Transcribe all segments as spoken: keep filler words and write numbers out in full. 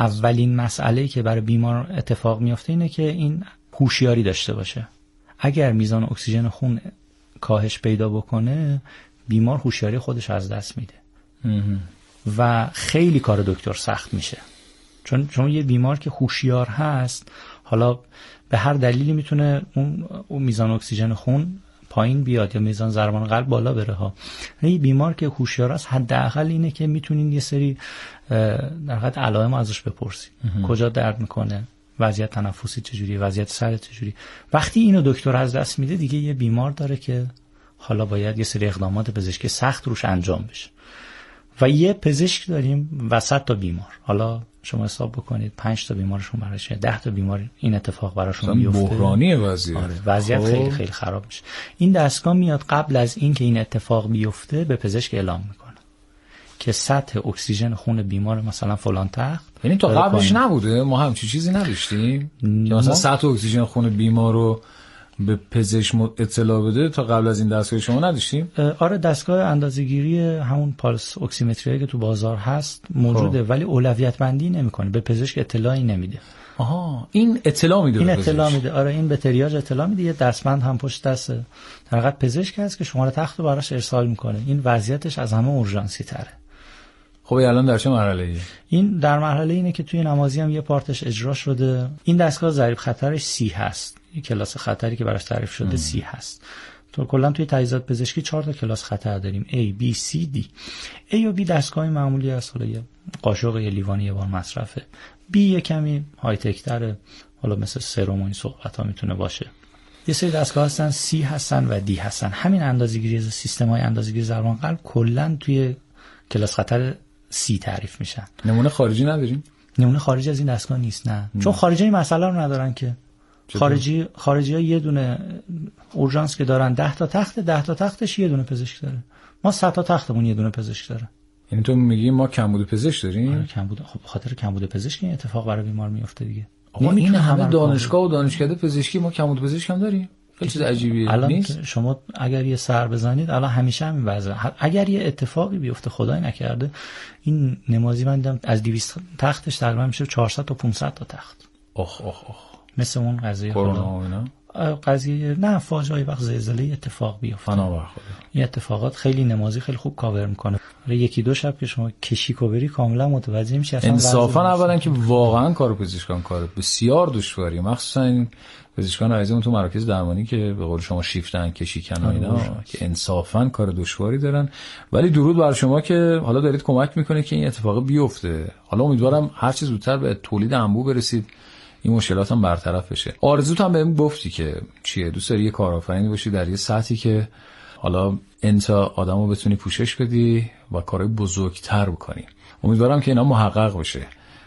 اولین مسئله‌ای که برای بیمار اتفاق میفته اینه که این هوشیاری داشته باشه. اگر میزان اکسیژن خون کاهش پیدا بکنه، بیمار هوشیاری خودش از دست میده و خیلی کار دکتر سخت میشه. چون چون یه بیمار که هوشیار هست، حالا به هر دلیلی میتونه اون, اون میزان اکسیژن خون پایین بیاد یا میزان ضربان قلب بالا بره ها. یه بیمار که هوشیار است، حداقل اینه که میتونین یه سری در حقیقت علائم ازش بپرسید. کجا درد میکنه، وضعیت تنفسی چجوری، وضعیت سر چجوری. وقتی اینو دکتر از دست میده، دیگه یه بیمار داره که حالا باید یه سری اقدامات پزشکی سخت روش انجام بشه. و یه پزشک داریم وسط تا بیمار. حالا شما حساب بکنید پنج تا بیمارشون براشه، ده تا بیمار این اتفاق براشون بیفته. بحرانی وضعیت. آره، وضعیت خیلی خیلی خراب میشه. این دستگاه میاد قبل از این که این اتفاق بیفته به پزشک اعلام میکنه که سطح اکسیژن خون بیمار مثلا فلان تخت. یعنی تو قبلش نبوده؟ ما هم چی چیزی نداشتیم که مثلا سطح اکسیژن خون بیمار رو به پزشک اطلاع بده؟ تا قبل از این دستگاه شما نداشتیم؟ آره، دستگاه اندازه‌گیری همون پالس اکسیمتری که تو بازار هست موجوده، ولی اولویت بندی نمیکنه، به پزشک اطلاعی نمیده. آها، این اطلاع میده. این اطلاع میده. آره، این به تریاج اطلاع میده. یه دستبند هم پشت دست در حقیقت پزشک هست که شماره تخت رو براش ارسال میکنه. این وضعیتش از همه اورژانسی تره. خب الان در چه مرحله‌ای؟ این در مرحله اینه که توی نمازی هم یه پارتش اجرا شده. این دستگاه ضریب خطرش سی هست. این کلاس خطری که براش تعریف شده سی هست. تو کلا توی تجهیزات پزشکی چهار تا کلاس خطر داریم: A, B, C, D. A و B دستگاه معمولی هست، حالا یه قاشق یه لیوانی یه بار مصرفه. B یه کمی های تک تره، حالا مثل سرم و این صحبت ها میتونه باشه. یه سری دستگاه هستن C هستن و D هستن. همین اندازه‌گیری از سیستم‌های اندازه‌گیری ضربان قلب کلا توی کلاس خطر C تعریف میشن. نمونه خارجی نداریم؟ نمونه خارجی از این دستگاه نیست، نه. م. چون خارجی این مسئله رو ندارن که. خارجی خارجی ها یه دونه اورژانس که دارن ده تا تخت، ده تا تختش یه دونه پزشک داره. ما صد تا تختمون یه دونه پزشک داره. یعنی تو میگی ما کمبود پزشک داریم؟ آره، کمبود. خب به خاطر کمبود پزشک این اتفاق برای بیمار میفته دیگه. آقا این همه دانشگاه و دانشکده پزشکی ما کمبود پزشک هم داریم؟ خیلی چیز عجیبیه. الان نیست؟ شما اگر یه سر بزنید الان همیشه همین وضعه. اگر یه اتفاقی بیفته خدای نکرده، این نمازی من دیدم از دویست تختش تقریبا میشه چهارصد تا پانصد تا تخت. اخ اخ اخ. مثل اون قضیه کرونا و اینا، قضیه نه فاجعه وقت زلزله اتفاق بیفته. این اتفاقات خیلی نمازی خیلی خوب کاور میکنه. یکی دو شب که شما کشیکو بری کاملا متوجه میشی اصلا. انصافا اولا که واقعا کار پزشکان کار بسیار دشواریه، مخصوصا این پزشکان عزیزمون تو مراکز درمانی که به قول شما شیفتن کشیکن و اینا که انصافا کار دشواری دارن. ولی درود بر شما که حالا دارید کمک میکنه که این اتفاق بیفته. حالا امیدوارم هر چه زودتر به تولید انبوه برسید، این مشکلات هم برطرف بشه. آرزوت هم بهم گفتی که چیه؟ دوست داری یه کارآفرینی باشی در یه سطحی که حالا انت آدمو بتونی پوشش بدی و کارهای بزرگتر بکنی. امیدوارم که اینا محقق بشه.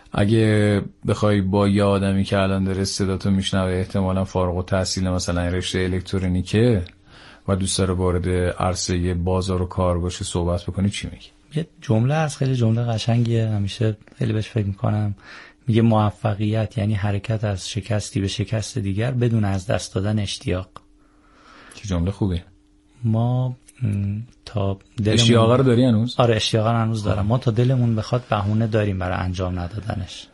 اگه بخوای با یه آدمی که الان داره صداتو میشنوه، احتمالاً فارغ التحصیل مثلا رشته الکترونیکه و دوست داره وارد عرصه بازار و کار باشه، صحبت بکنی، چی میگی؟ یه جمله از خیلی جمله قشنگیه، همیشه خیلی بهش فکر میکنم. میگه موفقیت یعنی حرکت از شکستی به شکست دیگر بدون از دست دادن اشتیاق. چه جمله خوبه. ما تا دلمون اشتیاق رو داری هنوز؟ آره، اشتیاق رو هنوز دارم. ما تا دلمون بخواد بهونه داریم برای انجام ندادنش،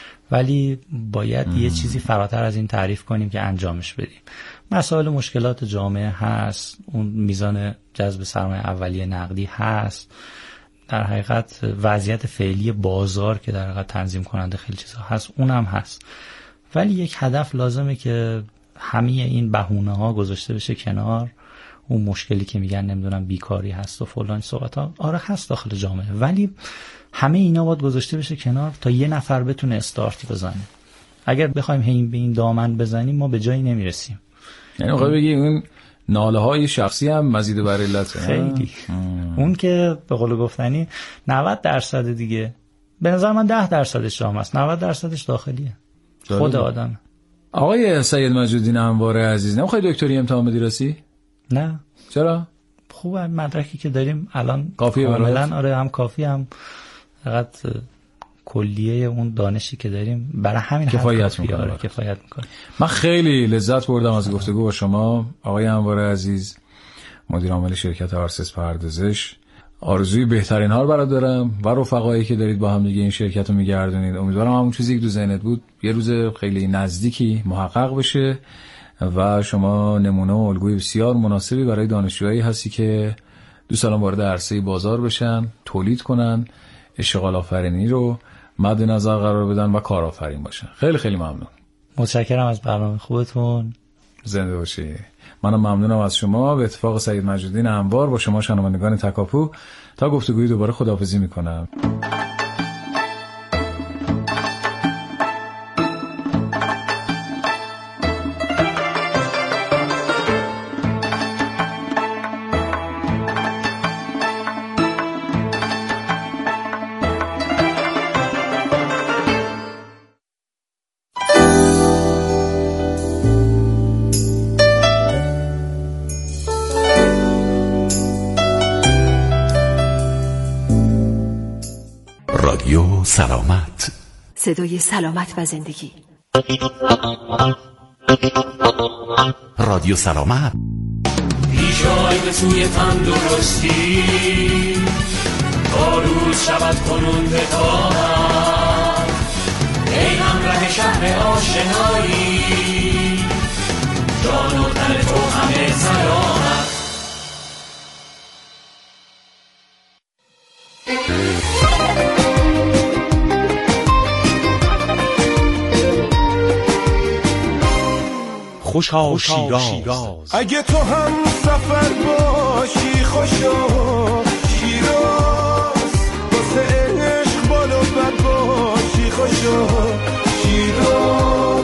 ولی باید ام. یه چیزی فراتر از این تعریف کنیم که انجامش بدیم. مسائل مشکلات جامعه هست، اون میزان جذب سرمایه اولیه نقدی هست، در حقیقت وضعیت فعلی بازار که در حقیقت تنظیم کننده خیلی چیزا هست، اونم هست. ولی یک هدف لازمه که همه این بهونه ها گذاشته بشه کنار. اون مشکلی که میگن نمیدونم بیکاری هست و فلان صحبت ها، آره هست داخل جامعه، ولی همه اینا باید گذاشته بشه کنار تا یه نفر بتونه استارت بزنه. اگر بخوایم هین به این دامن بزنیم ما به جایی نمیرسیم. یعنی آقا بگی اون ناله های شخصی هم مزید بر علت خیلی ام. اون که به قول گفتنی نود درصد دیگه، به نظر من ده درصدش جامعه است، نود درصدش داخلیه، خود آدم. آقای سید مجددین انوار عزیز، نمیخوای دکتری امتحان بدی راستی؟ نه. چرا؟ خوبه، مدرکی که داریم الان کافیه کاملا. آره، هم کافی، هم فقط کلیه اون دانشی که داریم برای همین کفایت میکنه. آره، کفایت میکنه. من خیلی لذت بردم از گفتگو با شما آقای انوار عزیز، مدیر عامل شرکت آرسس پردازش. آرزوی بهترین ها رو برات دارم و رفقایی که دارید با هم دیگه این شرکت رو میگردونید. امیدوارم همون چیزی که تو ذهنت بود یه روز خیلی نزدیکی محقق بشه و شما نمونه و الگوی بسیار مناسبی برای دانشجوهایی هستی که دوست دارن وارد عرصه بازار بشن، تولید کنن، اشتغال آفرینی رو مد نظر قرار بدن و کارآفرین باشن. خیلی خیلی ممنون. متشکرم از برنامه خوبتون. زنده باشی. منم ممنونم از شما. به اتفاق سعید مجیدین انوار با شما شنوندگان تکاپو تا گفتگوی دوباره خداحافظی میکنم. رادیو سلامت، صدای سلامت و زندگی. رادیو سلامت. پیشای به سوی تندرستی تا روز شود کنون به طاعت، ای همراه شهر آشنایی، جان و تن تو همه سلامت. خوشا شیراز، اگه تو هم سفر باشی خوشا شیراز، واسه عشق بالا بر باشی خوشا شیراز.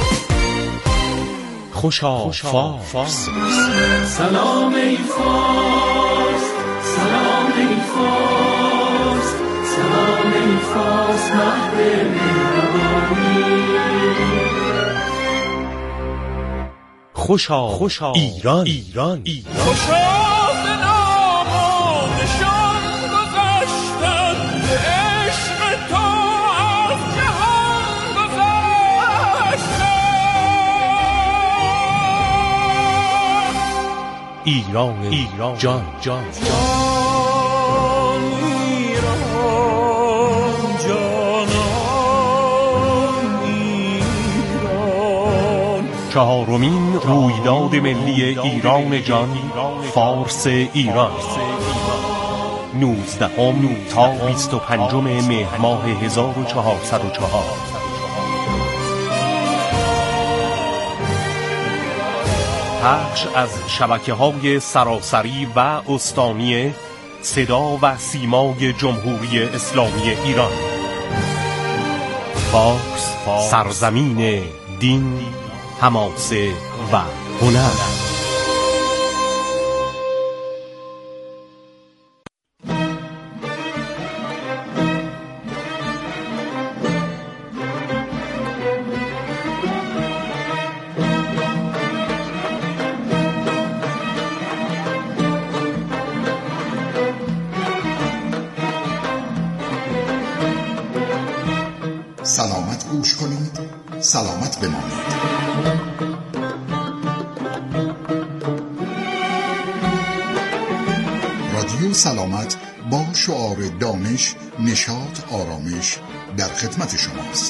خوشا فارس، سلام ای فارس، سلام ای فارس، سلام ای فارس مهد مهربانی. خوشا خوشا ایران ایران ایران. خوشا به نام و نشان گذشتن، به عشق تو از جهان گذشتن. ایران ایران جان جان جان ایران جانان ایران. چهارمین رویداد ملی ایران جان، فارس ایران، نوزدهم تا بیست و پنجم مهر ماه هزار و چهارصد و چهار. پخش از شبکه‌های سراسری و استانی صدا و سیمای جمهوری اسلامی ایران. فارس، سرزمین دین، حماسه و هنر. سلامت گوش کنید، سلامت بمانید. رادیو سلامت با شعار دانش، نشاط، آرامش در خدمت شماست.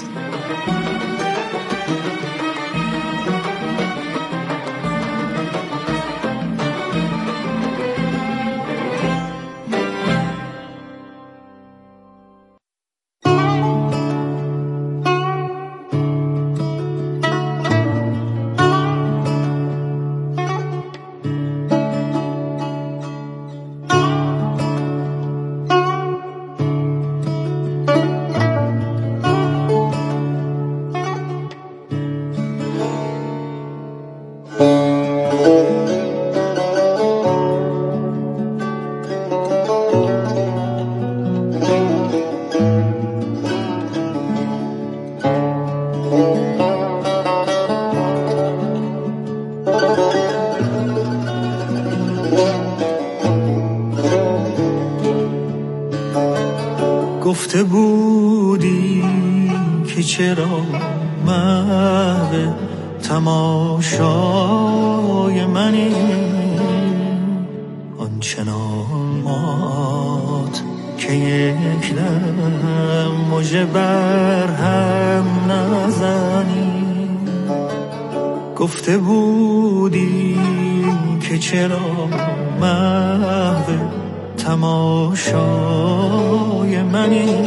گفته بودی که چرا محو تماشای منی، آنچنان ما که یک دم مژه بر هم نزنی. گفته بودی که چرا محو تماشای منی،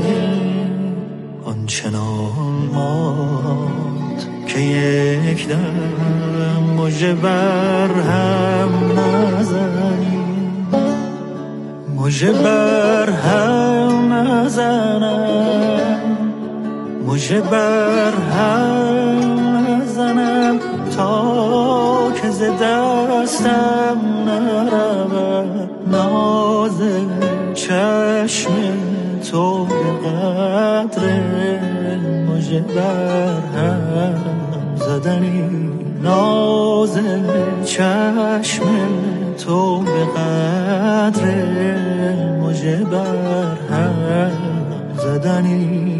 آنچنان ماند که یک دم مژه بر هم نزنی. مژه بر هم نزنم، مژه بر هم نزنم تا که ز دستم نرود ناز چشم تو به قدر مژه بر هم زدنی. ناز چشم تو به قدر مژه بر هم زدنی.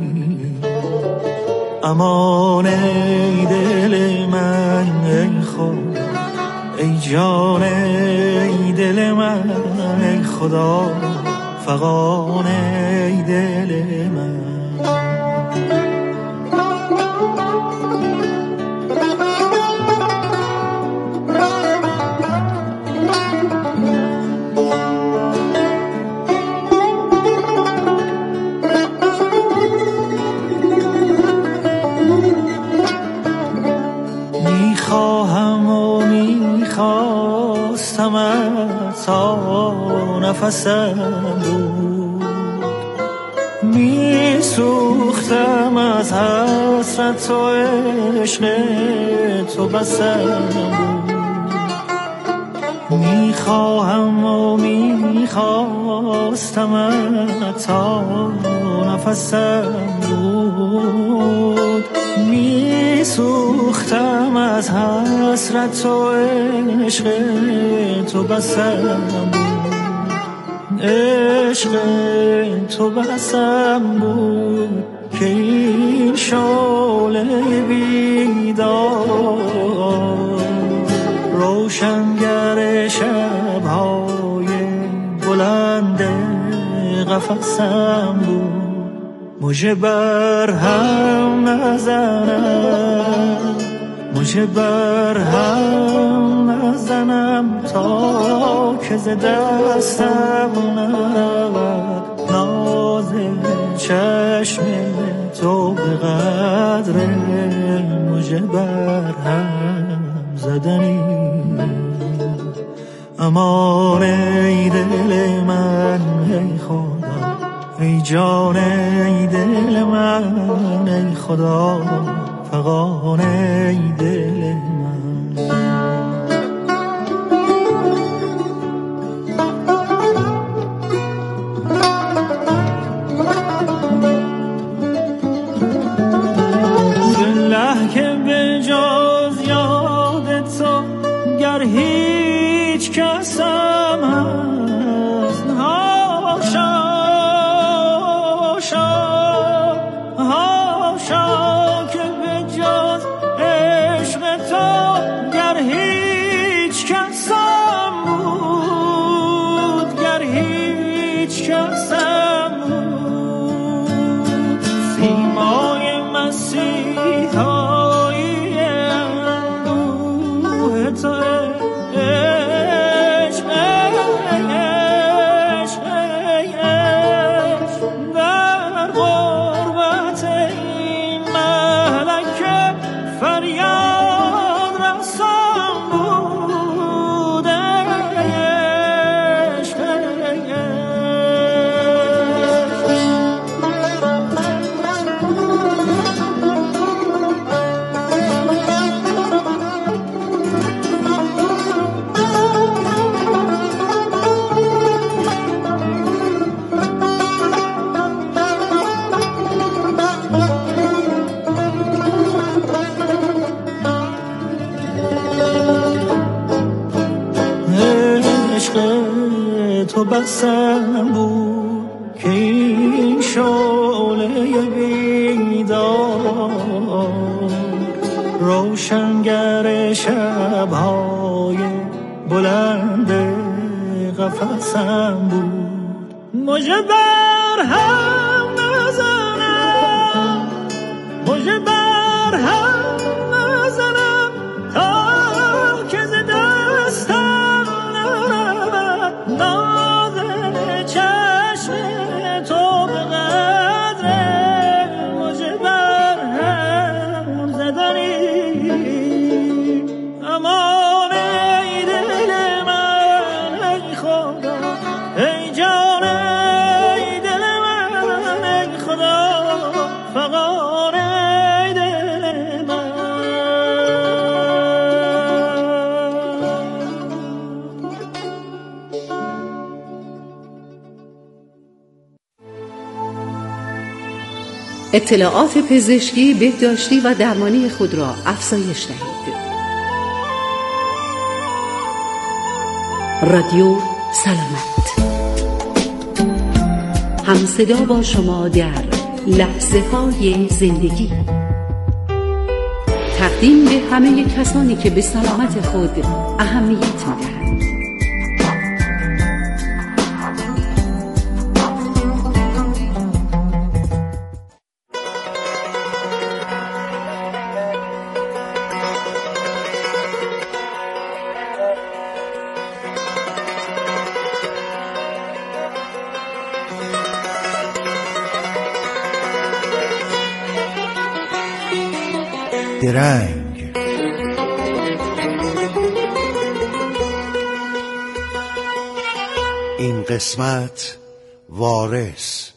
امان ای دل من ای خود، ای جان ای دل من ای خدا، فغان ای دل من. تا نفسم بود می سوختم از حسرت و عشق تو بسم بود. می خواهم و می خواستم تا نفسم بود. می سوختم از حسرت و عشق تو بسم بود. عشق تو بسم بود که این شعله بیدار روشنگر شب‌های بلند قفسم بود. مژه بر هم نزنم، مژه بر هم نزنم تا که ز دستم نرود ناز چشم تو به قدر مژه بر هم زدنی. امان ای دل من ای خدا، ای جان ای دل من ای خدا، فغان ای دل من. زله که به جز یاد تو گر هیچ کسم هست، هاشا هاشا هاشا که به جز عشق تو گر هیچ کسم بود، گر هیچ کسم بود. سیمای مسیحایی اندوه تو عشق عشق عشق در غربت این ملکه فریاد رسان بود. عشق تو بسم بود که این شعله بیدار روشنگر شب‌های بلند قفسم بود. مژه بر هم نزنم، مژه بر هم نزنم تا که ز دستم نرود ناز چشم تو به قدر مژه بر هم زدنی. امان ای دل من ای خدا، ای جان ای دل من ای خدا، فغان ای دل من. اطلاعات پزشکی، بهداشتی و درمانی خود را افزایش دهید. رادیو سلامت، همصدا با شما در لحظه های زندگی. تقدیم به همه کسانی که به سلامت خود اهمیت می‌دهند. درنگ این قسمت وارث.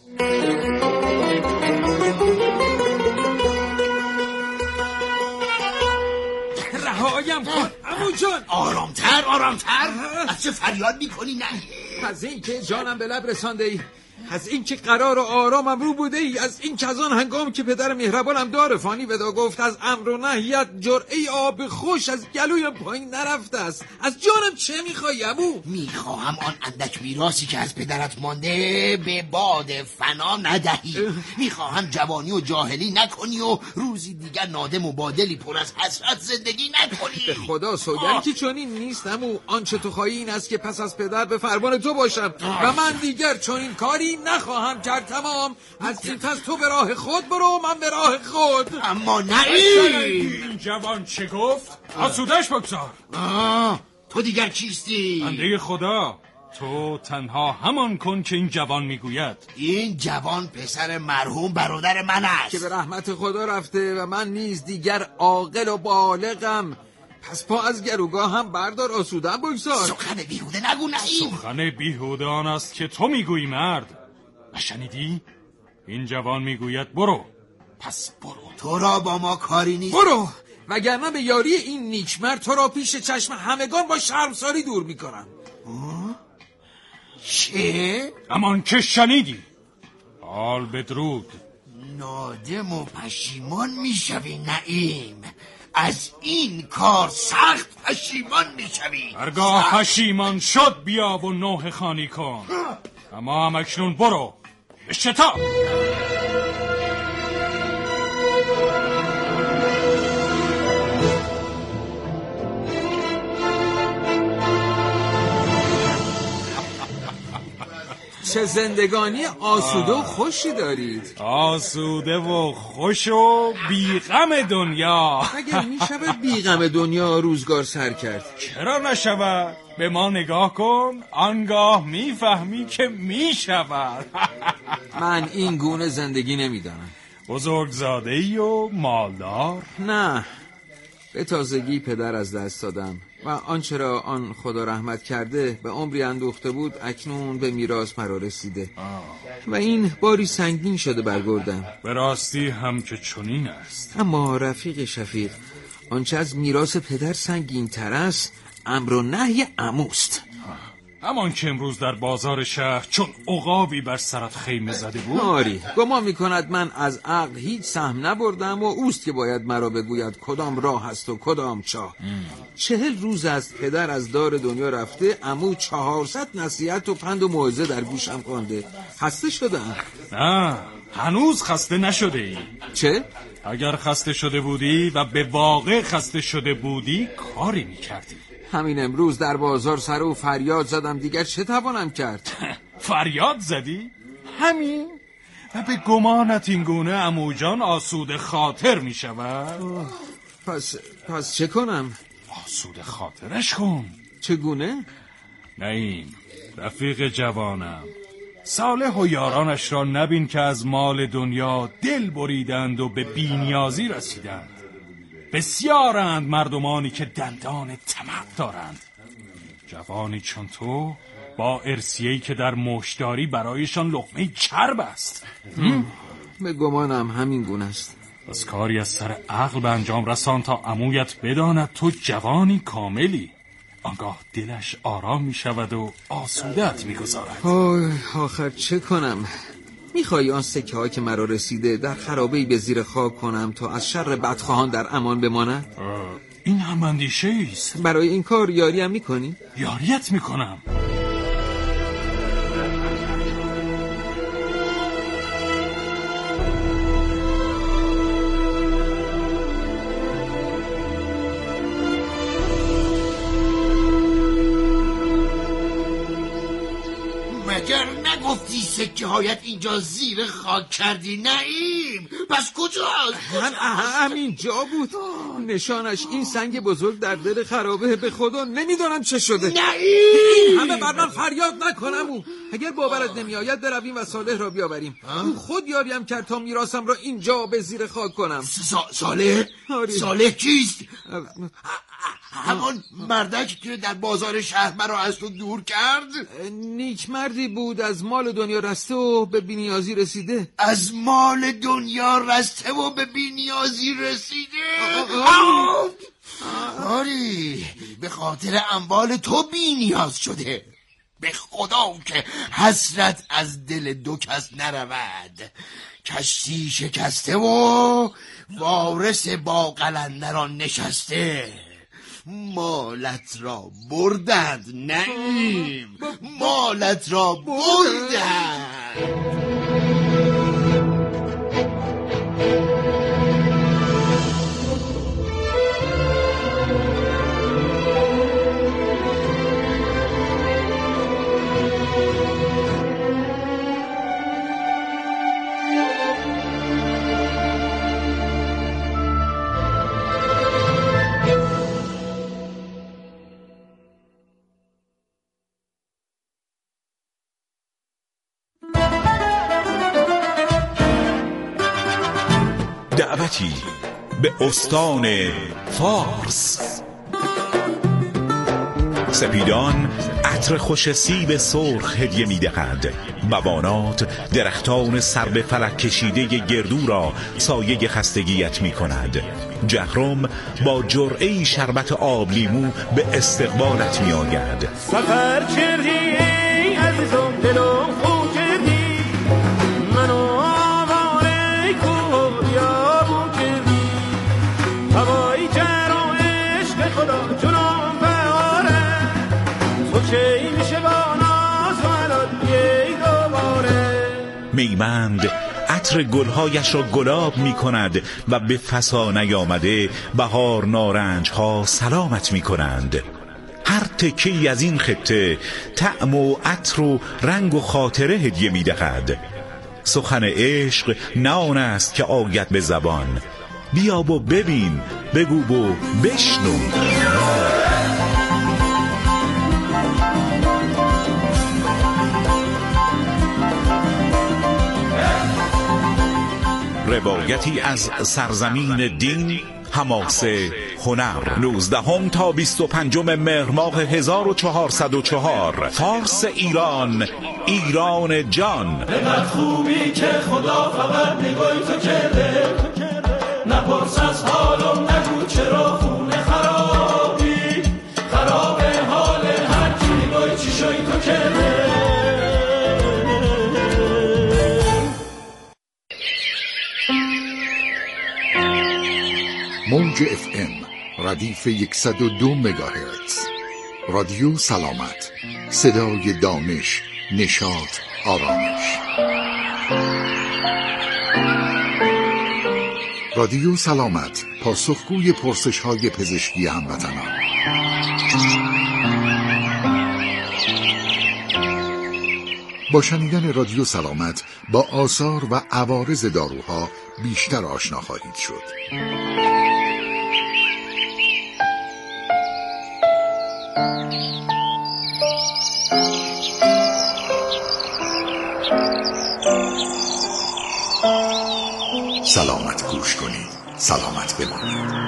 رهایم کن عمو جان. آرامتر آرامتر. از چه فریاد میکنی؟ نه از این که جانم به لب رسانده ای، از این که قرار و آرامم رو بوده ای، از این که از آن هنگام که پدر مهربانم دار فانی ودا گفت از امر و نهیت جرعه آب خوش از گلویم پایین نرفته است. از جانم چه میخوایی عمو؟ میخواهم آن اندک میراثی که از پدرت مانده به باد فنا ندهی. میخواهم جوانی و جاهلی نکنی و روزی دیگر نادم و بادلی پر از حسرت زندگی نکنی. به خدا سوگند که چنین نیست عمو. آنچه تو خواهی این است که پس از پدر به فرمان تو باشم و من دیگر چنین کاری نخواهم کرد. تمام. از این پس تو به راه خود برو، من به راه خود. اما نه این جوان چه گفت؟ آسودش بگذار. تو دیگر کیستی؟ بنده خدا. تو تنها همان کن که این جوان میگوید. این جوان پسر مرحوم برادر من است که به رحمت خدا رفته و من نیز دیگر عاقل و بالغم. پس پا از گروگاه هم بردار، آسودن بگذار. سخن بیهوده نگو. نهیم سخن بیهوده آن است که تو میگویی مرد. نشنیدی؟ این جوان میگوید برو. پس برو. تو را با ما کاری نیست. برو، وگرنه به یاری این نیکمرد تو را پیش چشم همگان با شرمساری دور میکنم. چه؟ امان که شنیدی. حال بدرود. نادم و پشیمان میشوی نعیم. از این کار سخت پشیمان میشوی. هرگاه پشیمان شد بیا و نوح خانی کن. اما هم اکنون برو به شتاب. چه زندگانی آسوده و خوشی دارید. آسوده و خوش و بیغم دنیا. اگر می شود بیغم دنیا روزگار سر کرد؟ چرا نشود؟ به ما نگاه کن، آنگاه میفهمی که می شود. من این گونه زندگی نمیدانم. بزرگزاده ای و مالدار؟ نه، به تازگی پدر از دست دادم و آنچه را آن خدا رحمت کرده به عمری اندوخته بود اکنون به میراث مرا رسیده. آه. و این باری سنگین شده برگردم. به راستی هم که چنین است. اما رفیق شفیق، آنچه از میراث پدر سنگین تر است امر و نهی عموست. همان که امروز در بازار شهر چون عقابی بر سرت خیمه زده بود. آری، گمان میکند من از عقل هیچ سهم نبردم و اوست که باید مرا بگوید کدام راه است و کدام چاه. چهل روز از پدر از دار دنیا رفته، عمو چهارصد نصیحت و پند و موعظه در گوشم خوانده. خسته شدم. نه، هنوز خسته نشده ای. چه؟ اگر خسته شده بودی و به واقع خسته شده بودی کاری میکردی. همین امروز در بازار سر و فریاد زدم، دیگر چه توانم کرد؟ فریاد زدی؟ همین؟ و به گمانت این گونه عمو جان آسوده خاطر می شود؟ پس پس چه کنم؟ آسوده خاطرش کن. چگونه؟ نعیم رفیق جوانم، صالح و یارانش را نبین که از مال دنیا دل بریدند و به بی‌نیازی رسیدند. بسیارند مردمانی که دندان طمع دارند. جوانی چون تو با ارثیه‌ای که در مشتاری برایشان لقمه چرب است. به گمانم همین گونه است. بس کاری از سر عقل به انجام رسان تا عمویت بداند تو جوانی کاملی. آنگاه دلش آرام می شود و آسودت می گذارد. آخر چه کنم؟ میخوایی آن سکه ها که مرا رسیده در خرابه‌ای به زیر خاک کنم تا از شر بدخواهان در امان بماند؟ این هم اندیشه است. برای این کار یاری هم میکنی؟ یاریت میکنم. مگر نگفتی سکه هایت اینجا زیر خاک کردی نعیم؟ پس کجاست؟ من همین جا بود. نشانش این سنگ بزرگ در دل خرابه. به خدا نمیدانم چه شده. نعیم همه بر من فریاد نکنم. او اگر باورت نمی آید برویم و صالح را بیاوریم. او خود یاریم کرد تا میراثم را اینجا به زیر خاک کنم. صالح؟ صالح کیست؟ همان مردک که در بازار شهر مرا از تو دور کرد؟ نیک مردی بود، از مال دنیا رسته و به بی‌نیازی رسیده. از مال دنیا رسته و به بی‌نیازی رسیده؟ آری به خاطر اموال تو بی‌نیاز شده. به خدا که حسرت از دل دو کس نرود. کشتی شکسته و وارث با قلندران نشسته. مالت را بردند نعیم، مالت را بردند. دعوتی به استان فارس. سپیدان عطر خوش سیب سرخ هدیه می دهد. بوانات درختان سر به فلک کشیده گردو را سایه خستگیت می کند. جهرم با جرعه‌ای شربت آب لیمو به استقبالت می آید. سفر کردی ای عزیزم دلم خو کردی منو آواره کو بیابون کردی هوایی جرم عشق خدا جنام بهاره تو کی میشه با ناز و الان بیای دوباره. میمند عطر گلهایش را گلاب می کند و به فسا نیامده بهار نارنج ها سلامت می کنند. هر تکی از این خطه طعم و عطر و رنگ و خاطره هدیه می دهد. سخن عشق نه آن است که آید به زبان. بیا و ببین، بگو و بشنو. روایتی از سرزمین دین، حماسه، هنر. نوزدهم تا بیست و پنجم مهر ماه هزار و چهارصد و چهار. فارس ایران، ایران جان. اینقدر خوبی که خدا فقط نگاهی تو کرده، نپرس از حالم نگو چرا خونه خرابی، خراب حال هر کی نگاهی چی شوی تو کرده. موج اف ام ردیف صد و دو مگاهرتز. رادیو سلامت، صدای دانش، نشاط، آرامش. رادیو سلامت، پاسخگوی پرسش‌های پزشکی هموطنان. با شنیدن رادیو سلامت با آثار و عوارض داروها بیشتر آشنا خواهید شد. سلامت گوش کنید، سلامت بمانید.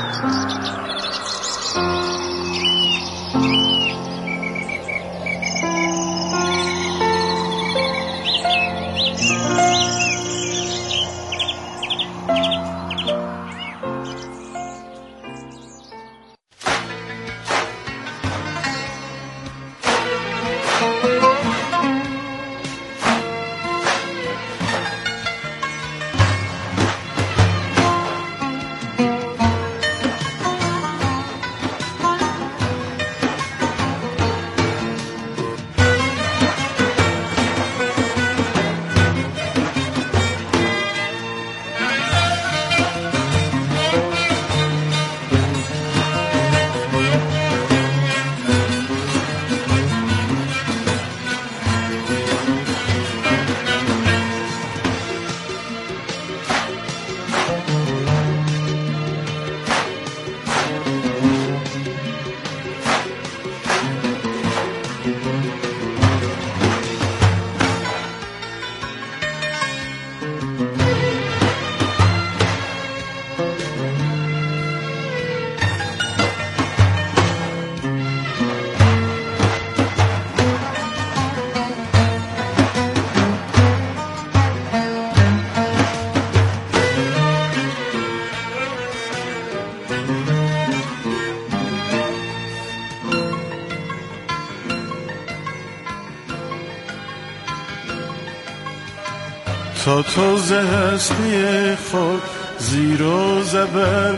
تا تو ز هستی خود زیر و زبر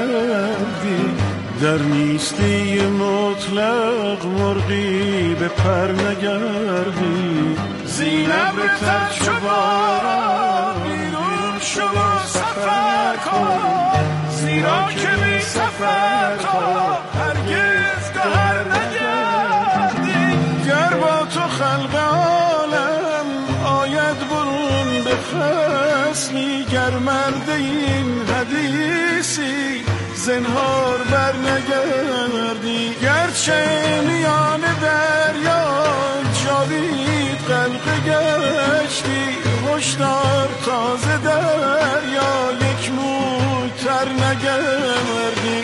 نگردی، در نیستی مطلق مرغی به پر نگردی. زینب تر چو باران بیرون شو و سفر کن، زیرا که بی سفر تا هرگز گهر نگردی. گر با تو خلق عالم آید برون به فصلی، گر مرد این حدیثی زنهار بر نگردی. گرچه میان دریا جاوید غرق گشتی، هشدار تازه دریا یک موی تر نگردی.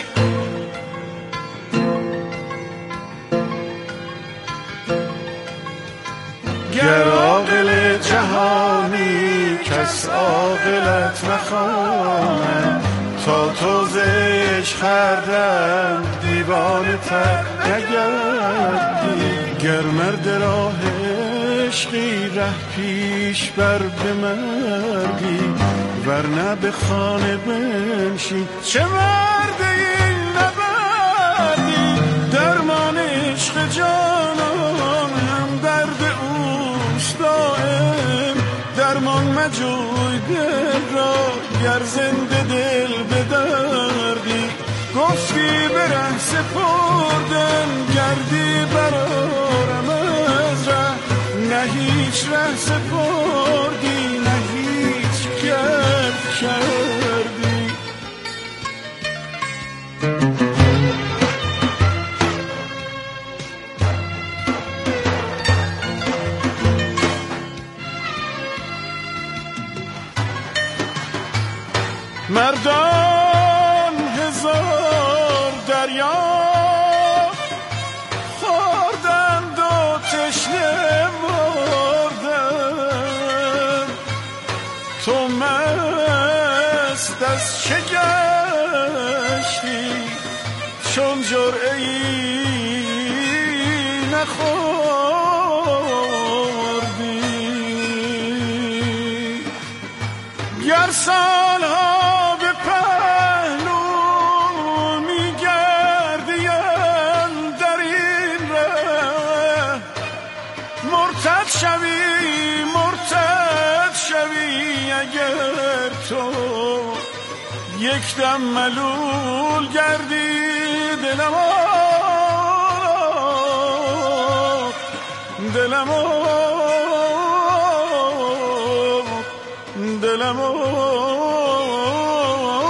گر عاقل جهانی کس عاقلت نخواند، تا تو ز عشق هر دم دیوانه تر نگردی. گر مرد راه عشقی ره پیش بر بمردی، ورنه به خانه بنشین چه مرد این نبردی. درمان عشق جانان هم درد اوست دائم، درمان مجوی دل را گر زنده دل بدردی. گفتی به ره سپردن گردی برارم از ره، نه هیچ ره سپردی نه هیچ کرد کردی. مردان هزار دریا خوردند و تشنه مردند، تو مست از چه گشتی چون جرعه‌ای نخوردی. گر سالها شوی مرتد شوی، اگر تو یک دم ملول گردی دلم دلم